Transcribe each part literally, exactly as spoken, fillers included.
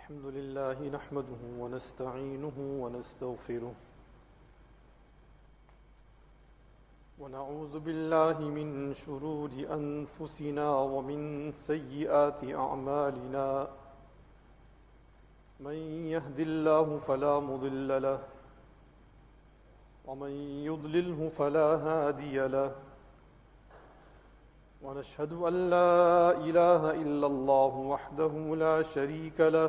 الحمد لله نحمده ونستعينه ونستغفره ونعوذ بالله من شرور أنفسنا ومن سيئات أعمالنا من يهد الله فلا مضل له ومن يضلله فلا هادي له ونشهد أن لا إله إلا الله وحده لا شريك له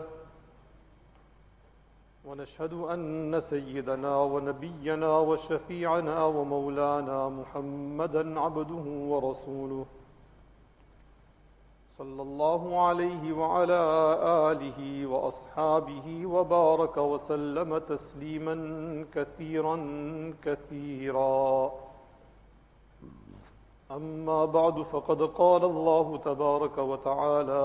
ونشهد أن سيدنا ونبينا وشفيعنا ومولانا محمدا عبده ورسوله صلى الله عليه وعلى آله وأصحابه وبارك وسلم تسليما كثيرا كثيرا أما بعد فقد قال الله تبارك وتعالى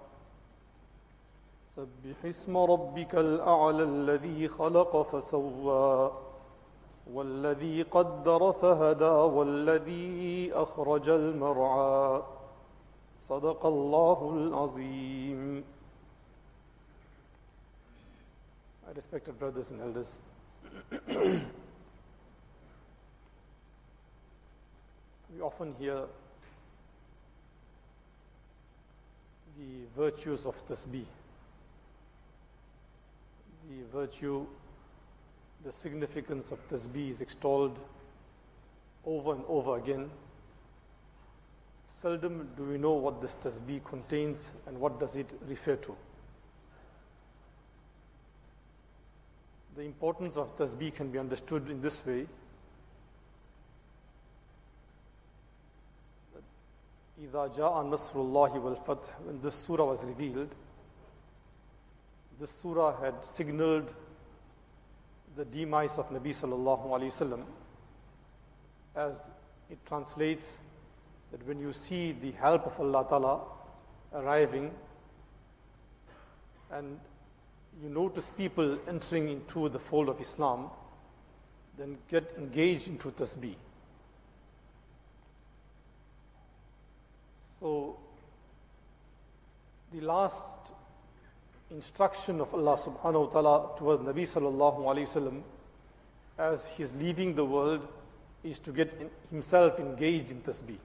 سبح اسم ربك الأعلى الذي خلق فسوى والذي قدر فهدى والذي أخرج المرعى صدق الله العظيم. My respected brothers and elders, we often hear the virtues of tasbih, the virtue, the significance of tasbih is extolled over and over again. Seldom do we know what this tasbih contains and what does it refer to. The importance of tasbih can be understood in this way. إِذَا جَاءَ نَصْرُ اللَّهِ وَالْفَتْحِ, when this surah was revealed, this surah had signaled the demise of Nabi sallallahu alayhi wasallam, as it translates that when you see the help of Allah Ta'ala arriving and you notice people entering into the fold of Islam, then get engaged into tasbih. So, the last instruction of Allah subhanahu wa ta'ala towards Nabi sallallahu alayhi wasallam as he's leaving the world is to get in himself engaged in tasbih.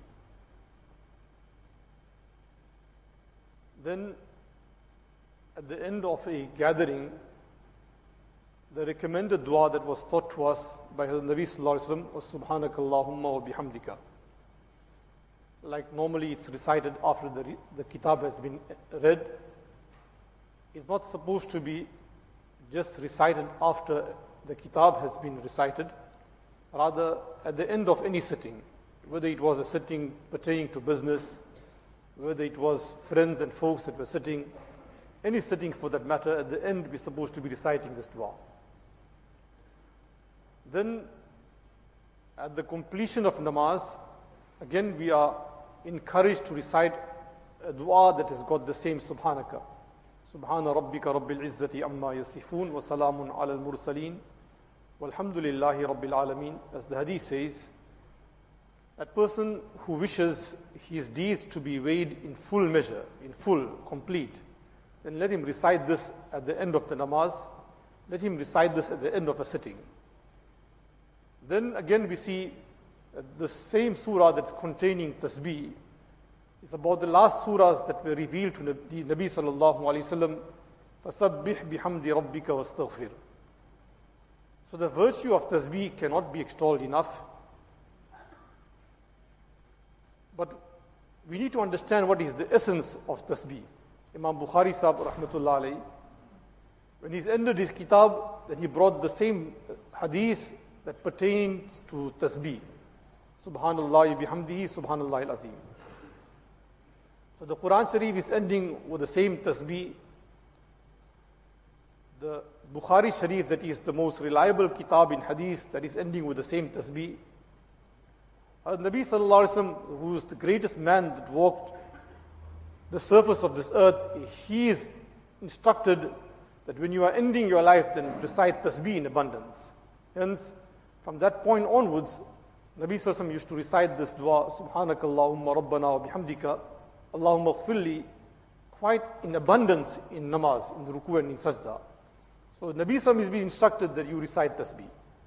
Then, at the end of a gathering, the recommended dua that was taught to us by Nabi sallallahu alayhi wasallam was Subhanakallahumma wa bihamdika. Like normally it's recited after the, the kitab has been read. It's not supposed to be just recited after the kitab has been recited. Rather, at the end of any sitting, whether it was a sitting pertaining to business, whether it was friends and folks that were sitting, any sitting for that matter, at the end we're supposed to be reciting this dua. Then, at the completion of namaz, again we are encouraged to recite a dua that has got the same Subhanaka. Subhana rabbika rabbil izzati amma yasifun wa salamun ala al-mursaleen walhamdulillahi rabbil alameen. As the hadith says, that person who wishes his deeds to be weighed in full measure, in full, complete, then let him recite this at the end of the namaz. Let him recite this at the end of a sitting. Then again we see the same surah that's containing tasbih is about the last surahs that were revealed to Nabi, Nabi sallallahu alayhi wasallam. فَسَبِّحْ بِحَمْدِ رَبِّكَ وَاسْتَغْفِرْ. So the virtue of tasbih cannot be extolled enough. But we need to understand what is the essence of tasbih. Imam Bukhari sahab rahmatullah alayhi, when he's ended his kitab, then he brought the same hadith that pertains to tasbih. Subhanallah bihamdihi, Subhanallah al-Azim. So the Quran Sharif is ending with the same tasbih. The Bukhari Sharif, that is the most reliable kitab in hadith, that is ending with the same tasbih. Uh, Nabi sallallahu alaihi wasallam, who is the greatest man that walked the surface of this earth, he is instructed that when you are ending your life, then recite tasbih in abundance. Hence, from that point onwards, Nabi sallallahu alaihi wasallam used to recite this dua, Subhanakallahumma rabbana wa bihamdika, Allahumma ghfirli quite in abundance in namaz, in the ruku and in sajda. So Nabi Sallallahu is being instructed that you recite tasbih.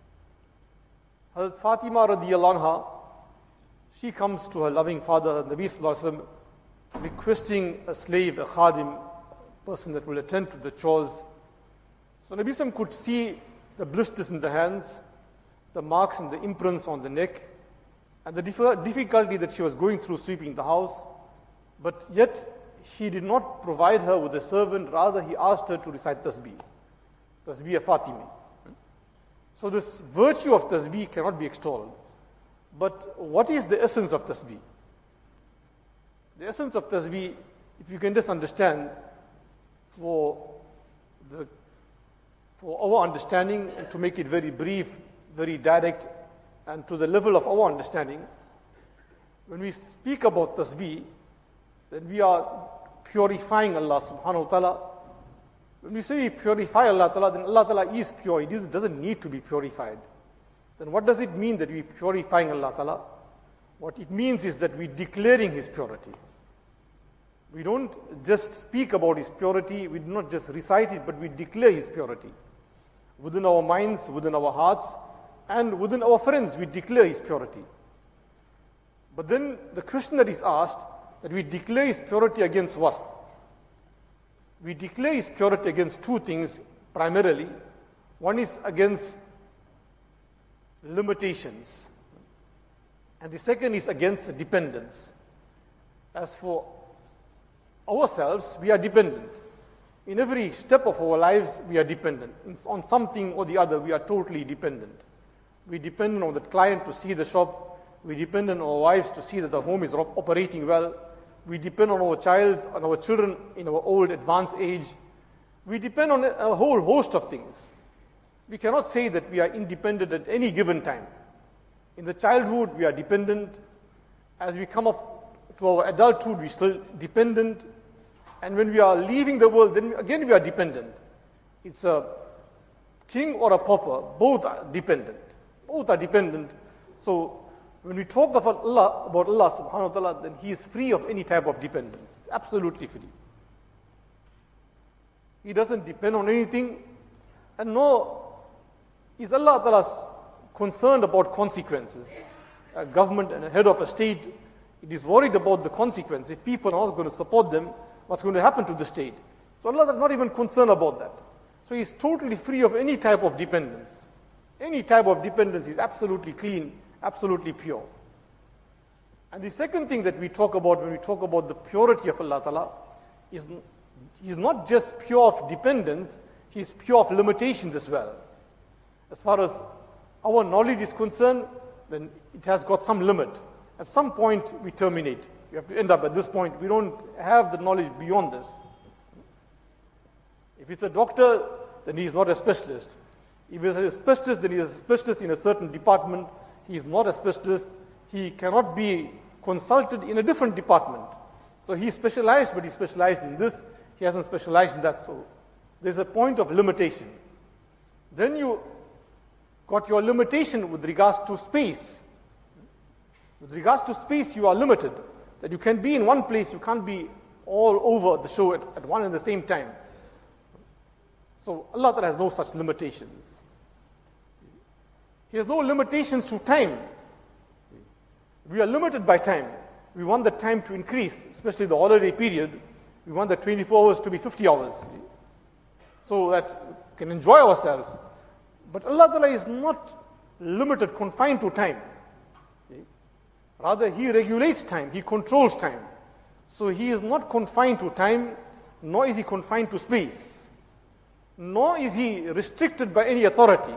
Hazrat Fatima radiyallahu anha, she comes to her loving father, Nabi Sallallahu, requesting a slave, a khadim, person that will attend to the chores. So Nabi Sallallahu could see the blisters in the hands, the marks and the imprints on the neck, and the difficulty that she was going through sweeping the house. But yet, he did not provide her with a servant, rather he asked her to recite tasbih, tasbih Fatimi. So this virtue of tasbih cannot be extolled. But what is the essence of tasbih? The essence of tasbih, if you can just understand, for the for our understanding, and to make it very brief, very direct, and to the level of our understanding, when we speak about tasbih, then we are purifying Allah subhanahu wa ta'ala. When we say we purify Allah ta'ala, then Allah ta'ala is pure. It is, doesn't need to be purified. Then what does it mean that we are purifying Allah ta'ala? What it means is that we are declaring His purity. We don't just speak about His purity, we do not just recite it, but we declare His purity. Within our minds, within our hearts, and within our friends, we declare His purity. But then the question that is asked, that we declare His purity against what? We declare His purity against two things primarily. One is against limitations, and the second is against dependence. As for ourselves, we are dependent. In every step of our lives, we are dependent. On something or the other, we are totally dependent. We depend on the client to see the shop. We depend on our wives to see that the home is operating well. We depend on our child, on our children in our old advanced age. We depend on a whole host of things. We cannot say that we are independent at any given time. In the childhood, we are dependent. As we come up to our adulthood, we are still dependent. And when we are leaving the world, then again we are dependent. It's a king or a pauper, both are dependent. Both are dependent. So when we talk about Allah, about Allah subhanahu wa ta'ala, then He is free of any type of dependence. Absolutely free. He doesn't depend on anything. And nor is Allah ta'ala concerned about consequences. A government and a head of a state, it is worried about the consequence. If people are not going to support them, what's going to happen to the state? So Allah is not even concerned about that. So He is totally free of any type of dependence. Any type of dependence is absolutely clean, absolutely pure. And the second thing that we talk about when we talk about the purity of Allah Ta'ala is He is not just pure of dependence, He is pure of limitations as well. As far as our knowledge is concerned, then it has got some limit. At some point we terminate. We have to end up at this point. We don't have the knowledge beyond this. If it's a doctor, then he is not a specialist. If he's a specialist, then he is a specialist in a certain department. He is not a specialist. He cannot be consulted in a different department. So he is specialized, but he is specialized in this. He hasn't specialized in that. So there's a point of limitation. Then you got your limitation with regards to space. With regards to space, you are limited. That you can be in one place, you can't be all over the show at, at one and the same time. So Allah Ta'ala has no such limitations. He has no limitations to time. We are limited by time. We want the time to increase, especially the holiday period. We want the twenty-four hours to be fifty hours, so that we can enjoy ourselves. But Allah Ta'ala is not limited, confined to time. Rather, He regulates time, He controls time. So He is not confined to time, nor is He confined to space, nor is He restricted by any authority.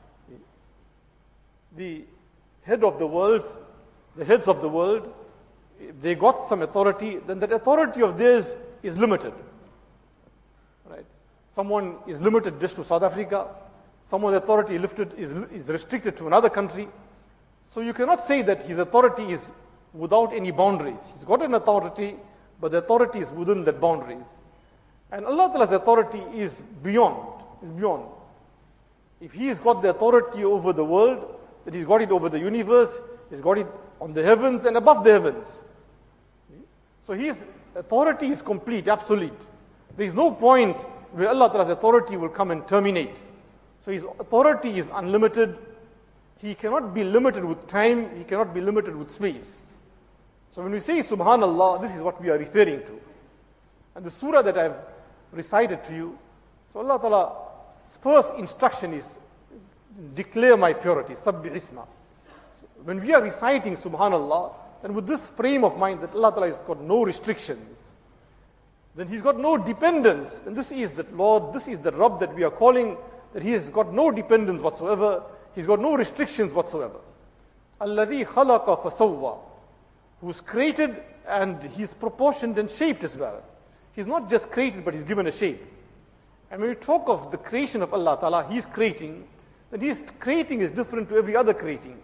The head of the world, the heads of the world, if they got some authority, then that authority of theirs is limited. Right? Someone is limited just to South Africa, someone's authority lifted is, is restricted to another country. So you cannot say that his authority is without any boundaries. He's got an authority, but the authority is within that boundaries. And Allah Ta'ala's authority is beyond, is beyond. If He has got the authority over the world, then He's got it over the universe, He's got it on the heavens and above the heavens. So He is authority is complete, absolute. There is no point where Allah Ta'ala's authority will come and terminate. So His authority is unlimited. He cannot be limited with time. He cannot be limited with space. So when we say Subhanallah, this is what we are referring to. And the surah that I've recited to you, so Allah Ta'ala's first instruction is declare my purity, Sabbih Isma. So when we are reciting Subhanallah, and with this frame of mind that Allah Ta'ala has got no restrictions, then He's got no dependence. And this is the Lord, this is the Rabb that we are calling, that He has got no dependence whatsoever. He's got no restrictions whatsoever. Alladhi khalaqa fasawwa, who's created and He's proportioned and shaped as well. He's not just created, but He's given a shape. And when we talk of the creation of Allah Ta'ala, He's creating, then His creating is different to every other creating.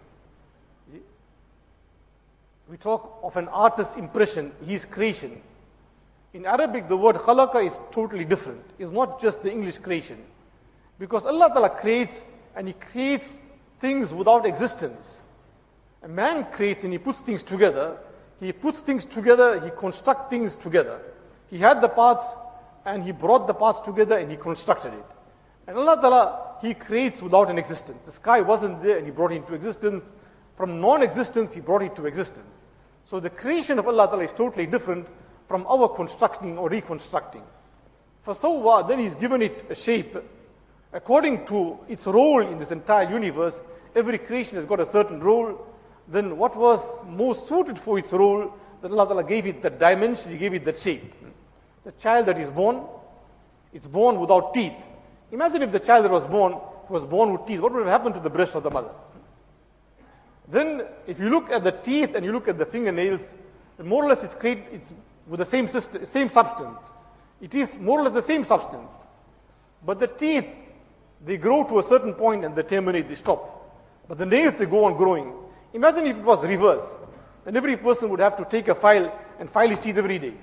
We talk of an artist's impression, his creation. In Arabic, the word khalaqa is totally different. It's not just the English creation. Because Allah Ta'ala creates, and He creates things without existence. A man creates and he puts things together. He puts things together, he constructs things together. He had the parts, and He brought the parts together, and He constructed it. And Allah Ta'ala, He creates without an existence. The sky wasn't there, and He brought it into existence. From non-existence, He brought it to existence. So the creation of Allah Ta'ala is totally different from our constructing or reconstructing. For Sawwa, then He's given it a shape. According to its role in this entire universe, every creation has got a certain role. Then what was most suited for its role, then Allah Ta'ala gave it that dimension, He gave it that shape. The child that is born, it's born without teeth. Imagine if the child that was born was born with teeth. What would have happened to the breast of the mother? Then, if you look at the teeth and you look at the fingernails, more or less it's created, it's with the same system, same substance. It is more or less the same substance. But the teeth, they grow to a certain point and they terminate, they stop. But the nails, they go on growing. Imagine if it was reverse. Then every person would have to take a file and file his teeth every day.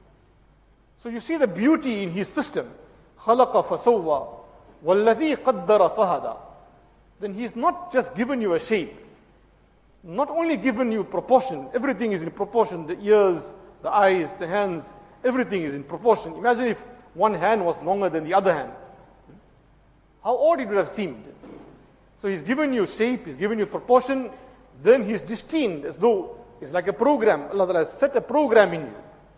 So you see the beauty in His system. خَلَقَ فَسَوَّى وَالَّذِي قَدَّرَ فَهَدَى. Then He's not just given you a shape. Not only given you proportion. Everything is in proportion. The ears, the eyes, the hands, everything is in proportion. Imagine if one hand was longer than the other hand. How odd it would have seemed. So He's given you shape, He's given you proportion, then He's destined as though it's like a program. Allah has set a program in you.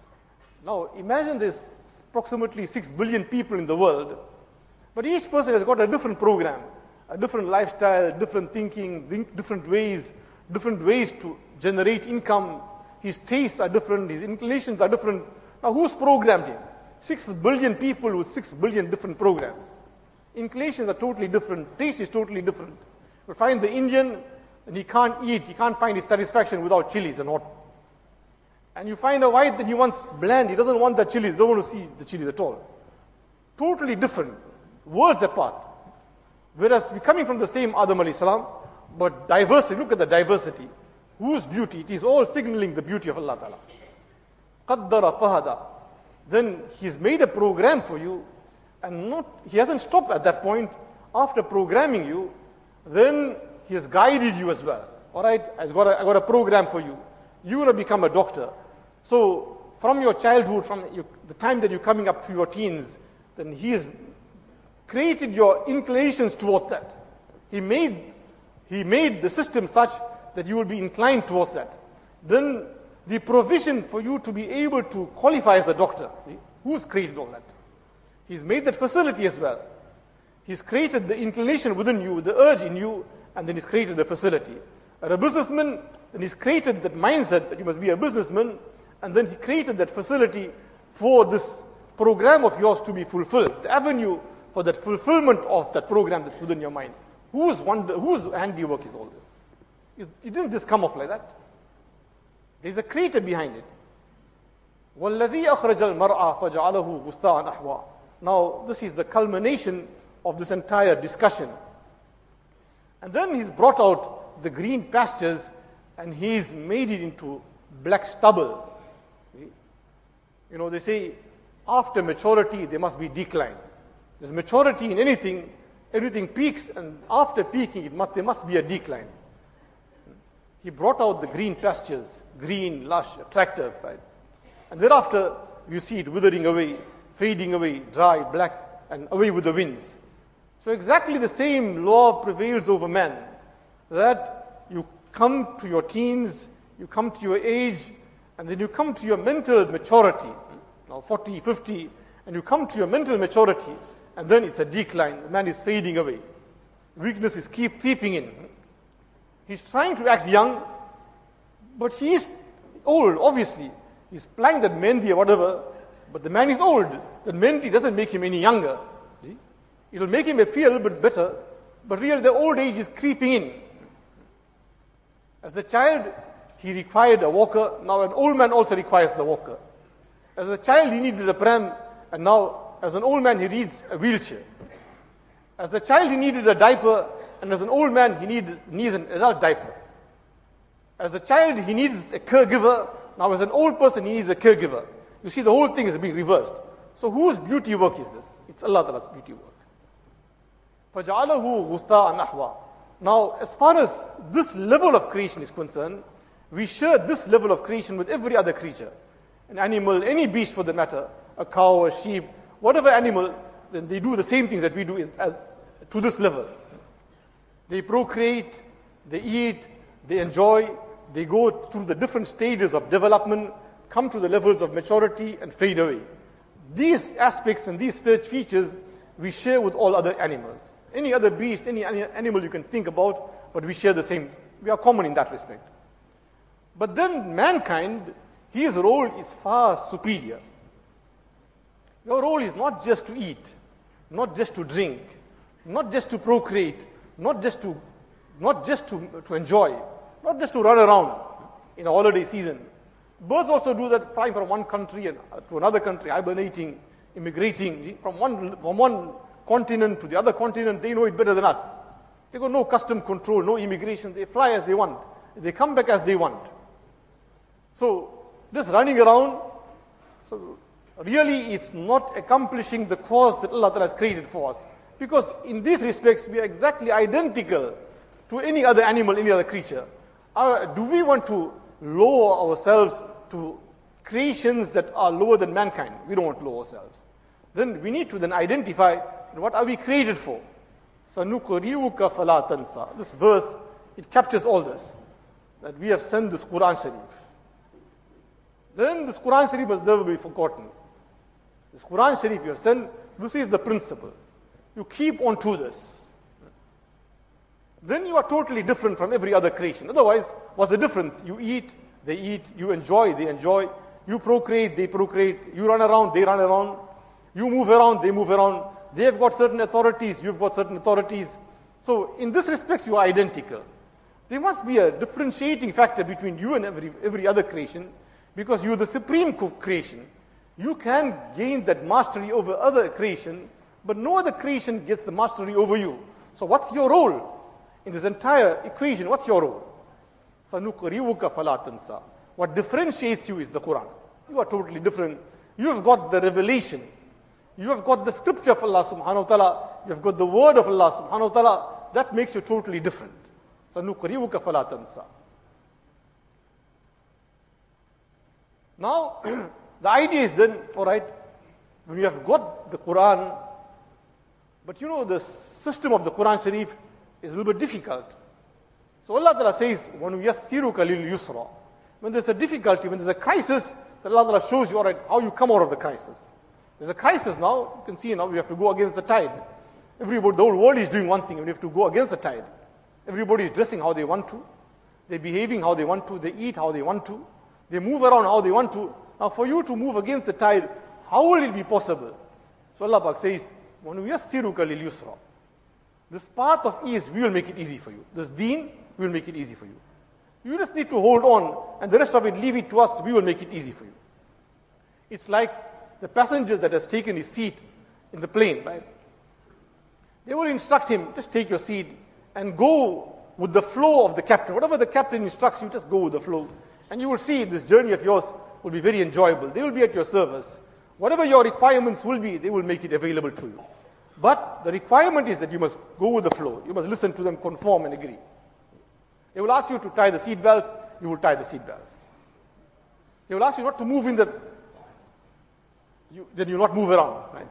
Now imagine there's approximately six billion people in the world, but each person has got a different program, a different lifestyle, different thinking, different ways, different ways to generate income. His tastes are different, his inclinations are different. Now who's programmed him? Six billion people with six billion different programs. Inclinations are totally different, taste is totally different. You'll find the Indian, and he can't eat, he can't find his satisfaction without chilies and hot. And you find a white that he wants bland, he doesn't want the chilies, don't want to see the chilies at all. Totally different, worlds apart. Whereas we're coming from the same Adam alayhi salam, but diversity, look at the diversity. Whose beauty? It is all signaling the beauty of Allah Ta'ala. قَدَّرَ فَهَدَى. Then He's made a program for you, and not, He hasn't stopped at that point. After programming you, then He has guided you as well. All right, I've got a, I've got a program for you. You're going to become a doctor. So from your childhood, from your, the time that you're coming up to your teens, then He has created your inclinations towards that. He made, he made the system such that you will be inclined towards that. Then the provision for you to be able to qualify as a doctor. Who's created all that? He's made that facility as well. He's created the inclination within you, the urge in you, and then He's created the facility. Or a businessman, then He's created that mindset that you must be a businessman, and then He created that facility for this program of yours to be fulfilled. The avenue for that fulfillment of that program that's within your mind. Whose wonder, whose handiwork is all this? It didn't just come off like that. There's a creator behind it. وَالَّذِي أَخْرَجَ الْمَرْعَى فَجَعَلَهُ غُثَّاءً أَحْوَى. Now, this is the culmination of this entire discussion. And then He's brought out the green pastures and He's made it into black stubble. You know, they say after maturity there must be decline. There's maturity in anything, everything peaks, and after peaking it must, there must be a decline. He brought out the green pastures, green, lush, attractive, right? And thereafter, you see it withering away, fading away, dry, black, and away with the winds. So exactly the same law prevails over man, that you come to your teens, you come to your age, and then you come to your mental maturity, now forty, fifty, and you come to your mental maturity, and then it's a decline. The man is fading away. Weakness is keep creeping in. He's trying to act young, but he is old, obviously. He's applying that Mendi or whatever, but the man is old. That Mendi doesn't make him any younger. See? It'll make him appear a little bit better, but really the old age is creeping in. As a child, he required a walker. Now an old man also requires the walker. As a child, he needed a pram, and now as an old man, he needs a wheelchair. As a child, he needed a diaper, and as an old man, he needs, needs an adult diaper. As a child, he needs a caregiver. Now as an old person, he needs a caregiver. You see, the whole thing is being reversed. So whose beauty work is this? It's Allah Ta'ala's beauty work. فَجَعَلَهُ غُثَاءً أَحْوَى. Now, as far as this level of creation is concerned, we share this level of creation with every other creature. An animal, any beast for the matter, a cow, a sheep, whatever animal, then they do the same things that we do in, uh, to this level. They procreate, they eat, they enjoy, they go through the different stages of development, come to the levels of maturity and fade away. These aspects and these features we share with all other animals. Any other beast, any animal you can think about, but we share the same. We are common in that respect. But then mankind, his role is far superior. Your role is not just to eat, not just to drink, not just to procreate, not just to, not just to, to enjoy, not just to run around in a holiday season. Birds also do that, flying from one country and to another country, hibernating, immigrating from one from one continent to the other continent. They know it better than us. They got no custom control, no immigration. They fly as they want. They come back as they want. So this running around, so really it's not accomplishing the cause that Allah Ta'ala has created for us. Because in these respects, we are exactly identical to any other animal, any other creature. Uh, do we want to lower ourselves to creations that are lower than mankind? We don't want to lower ourselves. Then we need to then identify what are we created for. سَنُقْرِئُكَ فَلَا تَنْسَى. This verse, it captures all this. That we have sent this Quran Sharif. Then this Quran Sharif must never be forgotten. This Quran Sharif you have sent, this is the principle. You keep on to this. Then you are totally different from every other creation. Otherwise, what's the difference? You eat, they eat. You enjoy, they enjoy. You procreate, they procreate. You run around, they run around. You move around, they move around. They have got certain authorities, you've got certain authorities. So in this respect, you are identical. There must be a differentiating factor between you and every, every other creation, because you are the supreme creation. You can gain that mastery over other creation, but no other creation gets the mastery over you. So what's your role in this entire equation? What's your role? سَنُقْرِئُكَ فَلَا تَنْسَى. What differentiates you is the Quran. You are totally different. You have got the revelation. You have got the scripture of Allah subhanahu wa ta'ala. You have got the word of Allah subhanahu wa ta'ala. That makes you totally different. سَنُقْرِئُكَ فَلَا تَنْسَى. Now, the idea is then, all right, when you have got the Quran, but you know the system of the Quran Sharif is a little bit difficult. So Allah Ta'ala says, وَنُيَسِّرُكَ لِلْيُسْرَى. When there's a difficulty, when there's a crisis, then Allah Ta'ala shows you, all right, how you come out of the crisis. There's a crisis now, you can see now we have to go against the tide. Everybody, the whole world is doing one thing, and we have to go against the tide. Everybody is dressing how they want to. They're behaving how they want to. They eat how they want to. They move around how they want to. Now for you to move against the tide, how will it be possible? So Allah Pak says, وَنُيَسِّرُكَ لِلْيُسْرَى. This path of ease, we will make it easy for you. This deen, we will make it easy for you. You just need to hold on, and the rest of it, leave it to us, we will make it easy for you. It's like the passenger that has taken his seat in the plane, right? They will instruct him, just take your seat and go with the flow of the captain. Whatever the captain instructs you, just go with the flow. And you will see this journey of yours will be very enjoyable. They will be at your service. Whatever your requirements will be, they will make it available to you. But the requirement is that you must go with the flow. You must listen to them, conform and agree. They will ask you to tie the seat belts, you will tie the seat belts. They will ask you not to move in the you, then you will not move around. Right?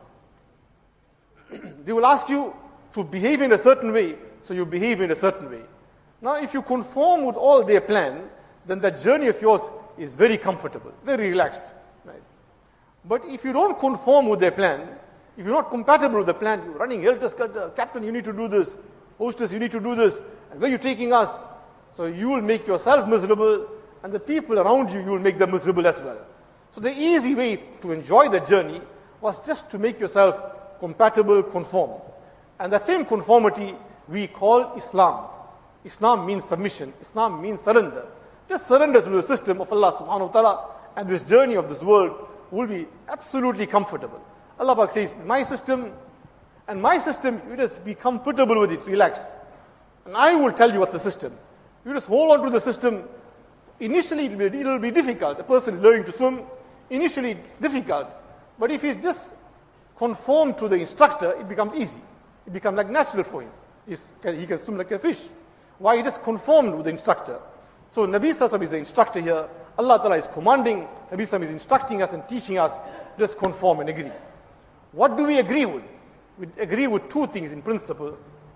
They will ask you to behave in a certain way, so you behave in a certain way. Now, if you conform with all their plan, then that journey of yours is very comfortable, very relaxed. Right? But if you don't conform with their plan, if you're not compatible with the plan, you're running helter-skelter, captain, you need to do this, hostess, you need to do this, and where are you taking us? So you will make yourself miserable, and the people around you, you will make them miserable as well. So the easy way to enjoy the journey was just to make yourself compatible, conform. And that same conformity we call Islam. Islam means submission. Islam means surrender. Just surrender to the system of Allah subhanahu wa ta'ala, and this journey of this world will be absolutely comfortable. Allah Pak says, my system, and my system, you just be comfortable with it, relax. And I will tell you what's the system. You just hold on to the system. Initially, it will be, it will be difficult. A person is learning to swim. Initially, it's difficult. But if he's just conformed to the instructor, it becomes easy. It becomes like natural for him. He's, he can swim like a fish. Why? He just conformed with the instructor. So Nabi Sallallahu Alaihi Wasallam is the instructor here. Allah Ta'ala is commanding. Nabi Sallallahu Alaihi Wasallam is instructing us and teaching us. Just conform and agree. What do we agree with? We agree with two things in principle.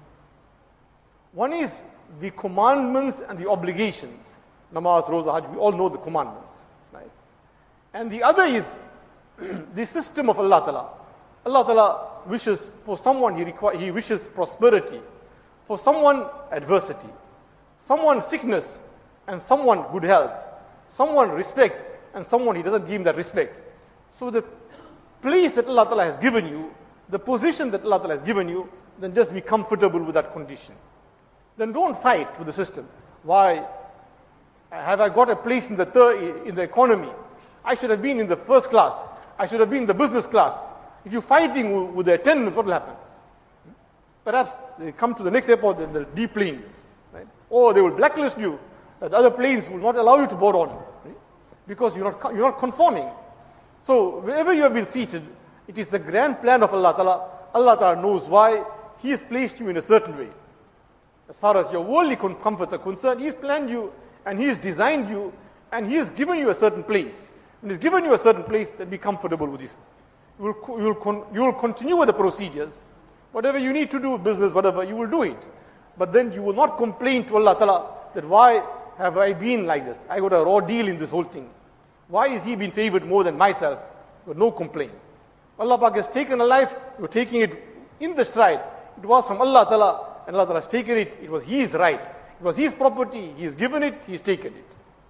One is the commandments and the obligations. Namaz, Roza, Hajj, we all know the commandments. Right? And the other is the system of Allah Ta'ala. Allah Ta'ala wishes for someone, he, require, he wishes prosperity. For someone, adversity. Someone, sickness, and someone, good health. Someone, respect, and someone, he doesn't give him that respect. So the place that Allah Ta'ala has given you, the position that Allah Ta'ala has given you, then just be comfortable with that condition. Then don't fight with the system. Why? Have I got a place in the third, in the economy? I should have been in the first class. I should have been in the business class. If you're fighting with the attendants, what will happen? Perhaps they come to the next airport and they'll deplane you. Right? Or they will blacklist you. That other planes will not allow you to board on. Right? Because you're not, you're not conforming. So wherever you have been seated, it is the grand plan of Allah Ta'ala. Allah Ta'ala knows why He has placed you in a certain way. As far as your worldly comforts are concerned, He has planned you and He has designed you and He has given you a certain place. When He's given you a certain place, then be comfortable with this. You will, you will, con, you will continue with the procedures. Whatever you need to do, business, whatever, you will do it. But then you will not complain to Allah Ta'ala that why have I been like this? I got a raw deal in this whole thing. Why is He been favored more than myself? But no complaint. Allah Pak has taken a life, you're taking it in the stride. It was from Allah Ta'ala, and Allah Ta'ala has taken it. It was His right. It was His property. He's given it, He's taken it.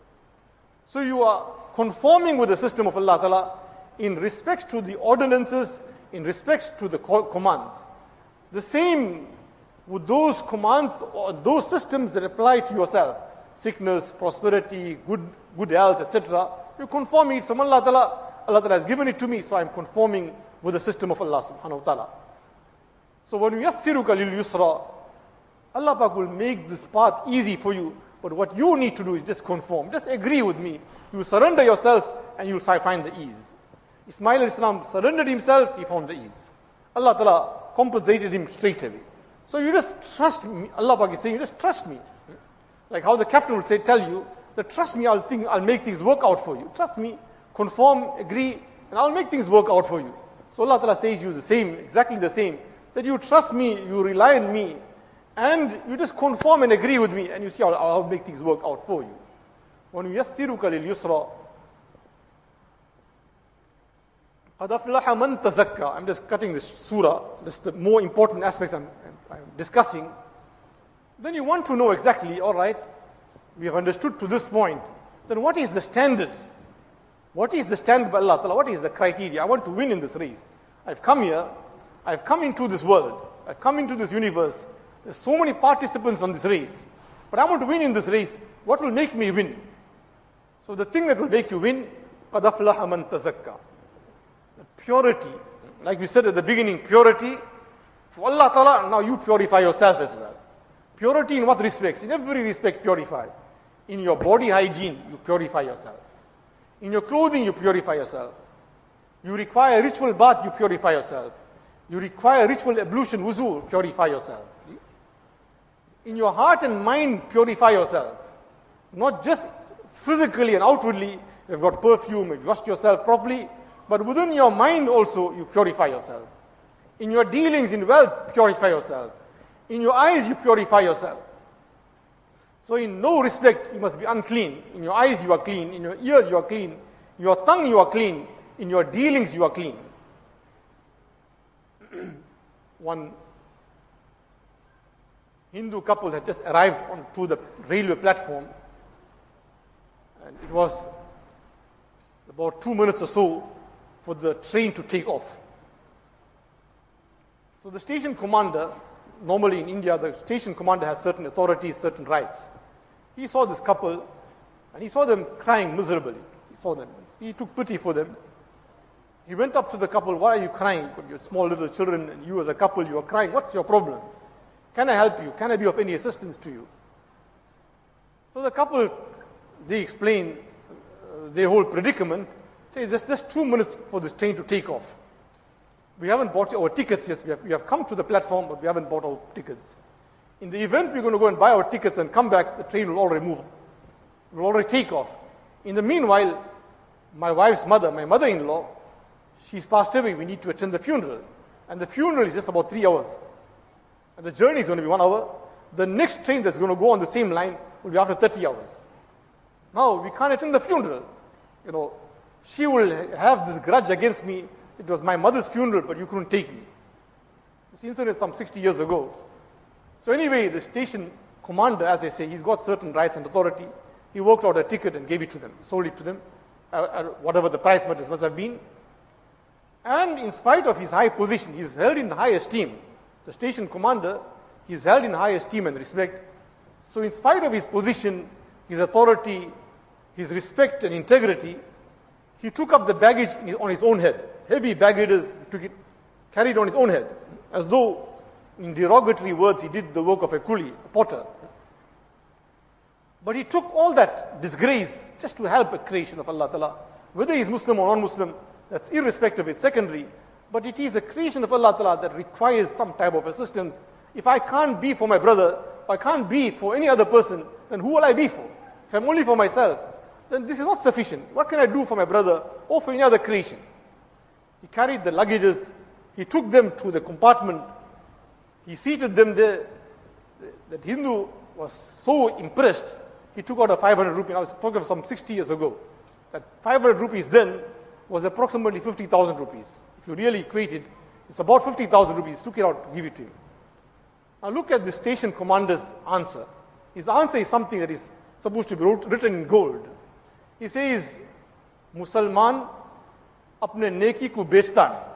So you are conforming with the system of Allah Ta'ala in respect to the ordinances, in respect to the commands. The same with those commands or those systems that apply to yourself. Sickness, prosperity, good, good health, et cetera. You conform it from Allah Ta'ala. Allah Ta'ala has given it to me, so I'm conforming with the system of Allah Subhanahu wa Ta'ala. So when you yassiruka lil yusra, Allah Pak will make this path easy for you. But what you need to do is just conform. Just agree with me. You surrender yourself and you'll find the ease. Ismail alayhi salam surrendered himself, he found the ease. Allah Ta'ala compensated him straight away. So you just trust me. Allah Pak is saying, you just trust me. Like how the captain would say, tell you, that trust me, I'll think, I'll make things work out for you. Trust me, conform, agree, and I'll make things work out for you. So Allah Ta'ala says you the same, exactly the same. That you trust me, you rely on me, and you just conform and agree with me, and you see I'll, I'll make things work out for you. When you yassiruka lil yusra, قَدْ أَفْلَحَ مَنْ تَزَكَّى. I'm just cutting this surah, just the more important aspects I'm, I'm discussing. Then you want to know exactly, all right, we have understood to this point, then what is the standard? What is the standard by Allah Ta'ala? What is the criteria? I want to win in this race. I've come here, I've come into this world, I've come into this universe. There's so many participants on this race. But I want to win in this race. What will make me win? So the thing that will make you win, قَدْ أَفْلَحَ مَنْ تَزَكَّى. Purity. Like we said at the beginning, purity. For Allah Ta'ala, now you purify yourself as well. Purity in what respects? In every respect, purify. In your body hygiene, you purify yourself. In your clothing, you purify yourself. You require ritual bath, you purify yourself. You require ritual ablution, wuzu, purify yourself. In your heart and mind, purify yourself. Not just physically and outwardly. You've got perfume, you've washed yourself properly. But within your mind also, you purify yourself. In your dealings in wealth, purify yourself. In your eyes, you purify yourself. So in no respect, you must be unclean. In your eyes, you are clean. In your ears, you are clean. Your tongue, you are clean. In your dealings, you are clean. One Hindu couple had just arrived onto the railway platform, and it was about two minutes or so for the train to take off. So the station commander, normally in India, the station commander has certain authorities, certain rights. He saw this couple, and he saw them crying miserably. He saw them. He took pity for them. He went up to the couple, why are you crying? You're small little children, and you as a couple, you are crying. What's your problem? Can I help you? Can I be of any assistance to you? So the couple, they explain uh, their whole predicament. Say, there's just two minutes for this train to take off. We haven't bought our tickets yet. We have, we have come to the platform, but we haven't bought our tickets. In the event we're going to go and buy our tickets and come back, the train will already move. It will already take off. In the meanwhile, my wife's mother, my mother-in-law, she's passed away. We need to attend the funeral. And the funeral is just about three hours. And the journey is going to be one hour. The next train that's going to go on the same line will be after thirty hours. Now, we can't attend the funeral. You know, she will have this grudge against me. It was my mother's funeral, but you couldn't take me. This incident is some sixty years ago. So anyway, the station commander, as they say, he's got certain rights and authority. He worked out a ticket and gave it to them, sold it to them, uh, uh, whatever the price must have been. And in spite of his high position, he's held in high esteem. The station commander, he's held in high esteem and respect. So in spite of his position, his authority, his respect and integrity, he took up the baggage on his own head. Heavy baggages, he took it, carried on his own head, as though, in derogatory words, he did the work of a coolie, a potter. But he took all that disgrace just to help a creation of Allah Ta'ala. Whether he's Muslim or non-Muslim, that's irrespective, it's secondary. But it is a creation of Allah Ta'ala that requires some type of assistance. If I can't be for my brother, if I can't be for any other person, then who will I be for? If I'm only for myself, then this is not sufficient. What can I do for my brother or for any other creation? He carried the luggages, he took them to the compartment, he seated them there. That Hindu was so impressed, he took out a five hundred rupee. I was talking of some sixty years ago. That five hundred rupees then was approximately fifty thousand rupees. If you really equate it, it's about fifty thousand rupees. He took it out to give it to him. Now look at the station commander's answer. His answer is something that is supposed to be wrote, written in gold. He says, Musalman apne neki ko bechta hai.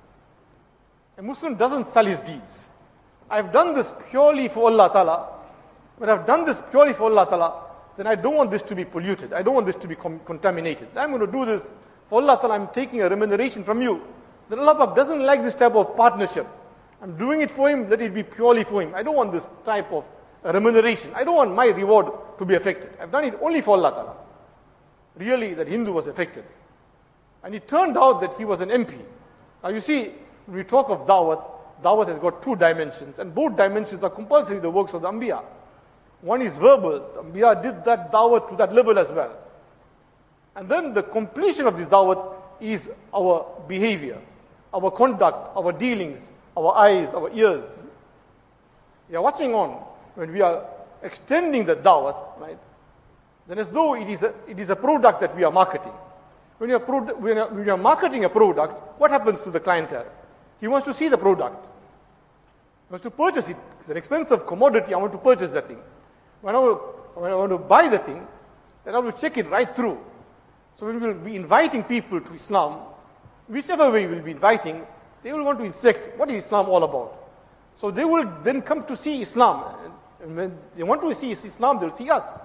A Muslim doesn't sell his deeds. I've done this purely for Allah Ta'ala. When I've done this purely for Allah Ta'ala, then I don't want this to be polluted. I don't want this to be com- contaminated. I'm going to do this for Allah Ta'ala. I'm taking a remuneration from you. Then Allah Ta'ala doesn't like this type of partnership. I'm doing it for him, let it be purely for him. I don't want this type of remuneration. I don't want my reward to be affected. I've done it only for Allah Ta'ala. Really, that Hindu was affected. And it turned out that he was an M P. Now you see, when we talk of Dawat, Dawat has got two dimensions, and both dimensions are compulsory the works of the Anbiya. One is verbal. The Anbiya did that Dawat to that level as well. And then the completion of this Dawat is our behavior, our conduct, our dealings, our eyes, our ears. We are watching on when we are extending the Dawat, right? Then as though it is a, it is a product that we are marketing. When you are, pro- when you are, when you are marketing a product, what happens to the clientele? He wants to see the product. He wants to purchase it. It's an expensive commodity. I want to purchase that thing. When I, want to, when I want to buy the thing, then I will check it right through. So when we will be inviting people to Islam, whichever way we will be inviting, they will want to inspect what is Islam all about. So they will then come to see Islam. And when they want to see Islam, they will see us.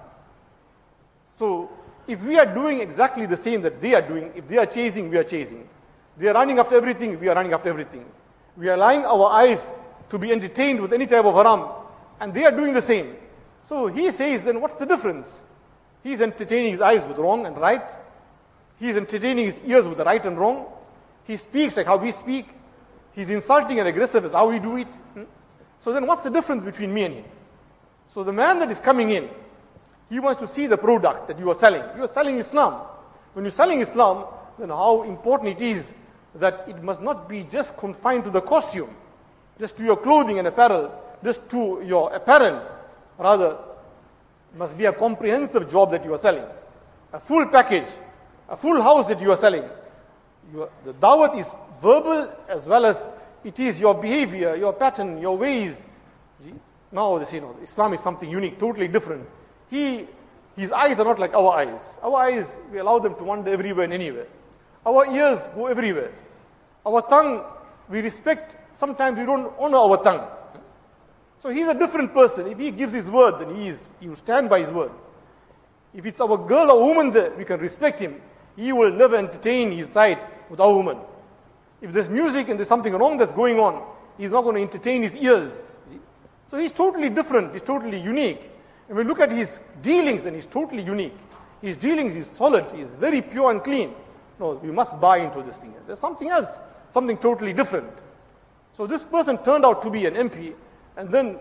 So if we are doing exactly the same that they are doing, if they are chasing, we are chasing. They are running after everything, we are running after everything. We are allowing our eyes to be entertained with any type of haram, and they are doing the same. So he says, then what's the difference? He's entertaining his eyes with wrong and right. He's entertaining his ears with the right and wrong. He speaks like how we speak. He's insulting and aggressive as how we do it. Hmm? So then what's the difference between me and him? So the man that is coming in, he wants to see the product that you are selling. You are selling Islam. When you're selling Islam, then how important it is that it must not be just confined to the costume, just to your clothing and apparel, just to your apparel. Rather, it must be a comprehensive job that you are selling, a full package, a full house that you are selling. You are, the dawat is verbal as well as it is your behavior, your pattern, your ways. Now they say, no, Islam is something unique, totally different. He, his eyes are not like our eyes. Our eyes, we allow them to wander everywhere and anywhere. Our ears go everywhere. Our tongue, we respect. Sometimes we don't honor our tongue. So he's a different person. If he gives his word, then he is. He will stand by his word. If it's our girl or woman there, we can respect him. He will never entertain his side with our woman. If there's music and there's something wrong that's going on, he's not going to entertain his ears. So he's totally different. He's totally unique. And we look at his dealings, and he's totally unique. His dealings is solid. He's very pure and clean. No, we must buy into this thing. There's something else, something totally different. So this person turned out to be an M P, and then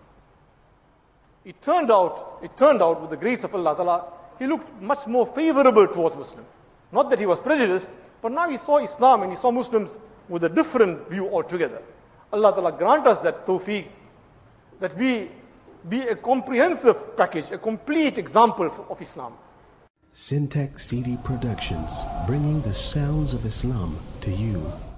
it turned out, it turned out with the grace of Allah Ta'ala, he looked much more favorable towards Muslim. Not that he was prejudiced, but now he saw Islam and he saw Muslims with a different view altogether. Allah Ta'ala grant us that tawfiq, that we be a comprehensive package, a complete example of Islam. Syntax C D Productions, bringing the sounds of Islam to you.